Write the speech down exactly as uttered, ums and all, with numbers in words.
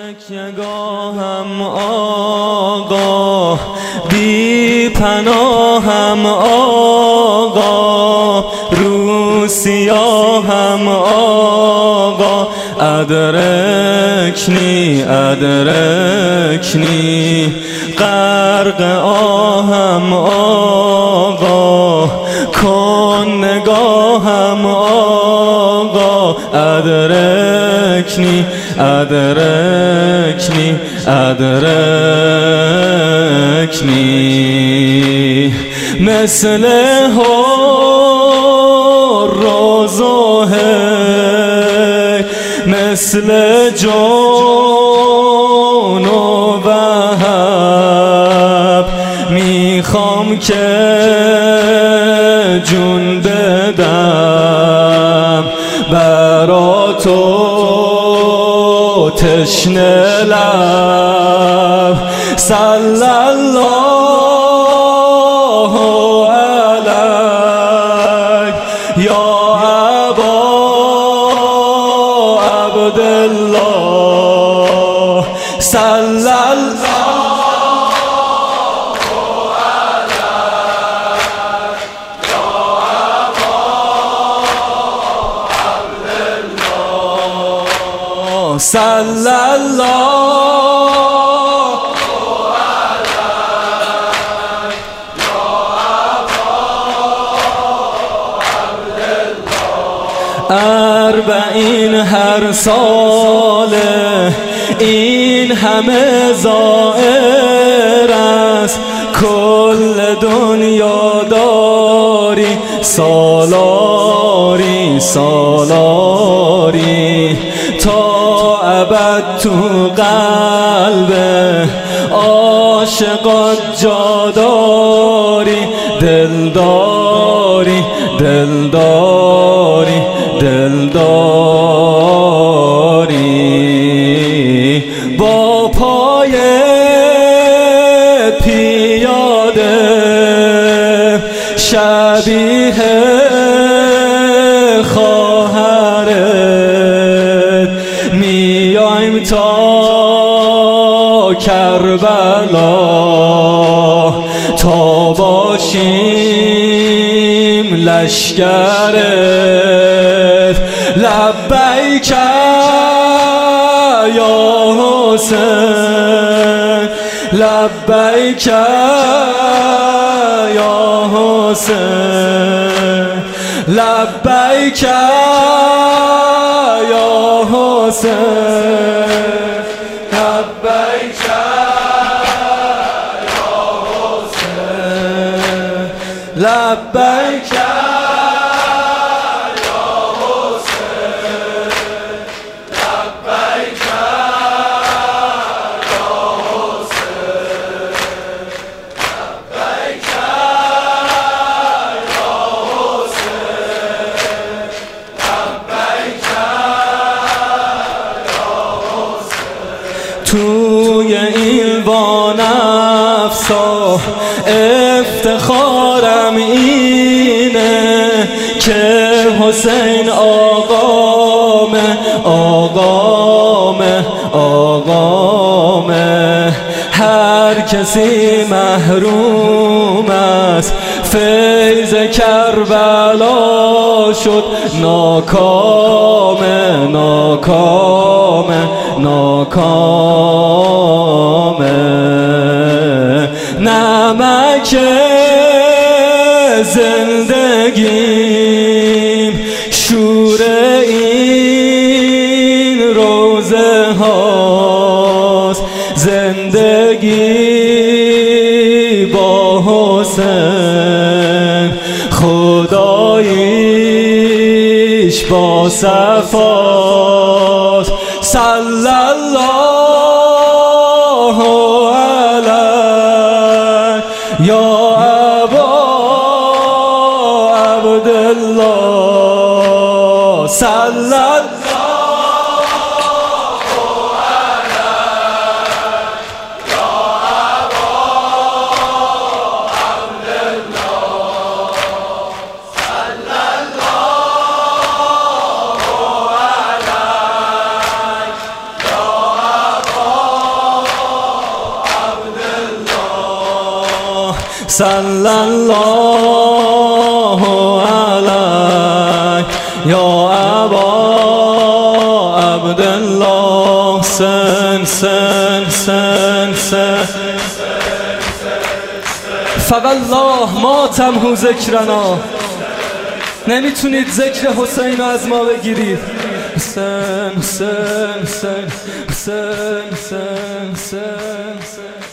تکیه‌گاهم آقا، بی پناهم آقا، رو سیاهم آقا، ادرکنی ادرکنی، غرق آهم آقا، کن نگاهم آقا، ادرکنی ادرکنی ادرکنی، مثل حراز و هی، مثل جان و وهب، میخوام که جون بدم برا تو تشنه لب. صلی الله علیک یا ابا عبدالله، صلی الله صلی الله علیک یا ابا عبدالله. اربعین هر ساله این همه زائر است، کل دنیا داری سالاری سالاری، تا ابد تو قلب عاشقات جا داری، دلداری دلداری دلداری، با پای پیاده شبیه خواهرت میایم تا کربلا، تا باشیم لشکرت. لبیک یا حسین لبیک یا حسین لبیک یا حسین لبیک یا حسین لبیک توی این وانفسا افتخارم اینه که حسین آقامه آقامه آقامه. هر کسی محروم است فیض کربلا شد، ناکامه ناکامه ناکامه. نمک زندگیم شور این روزه هاست، زندگی با حسین خداییش با صفاست. صلی الله علیک یا ابا عبدالله، صلی الله صلی الله علیک یا ابا عبدالله سن سن سن سن فوالله ما تمحو ذکرنا. نمیتونید ذکر حسین رو از ما بگیرید. حسین حسین حسین حسین حسین حسین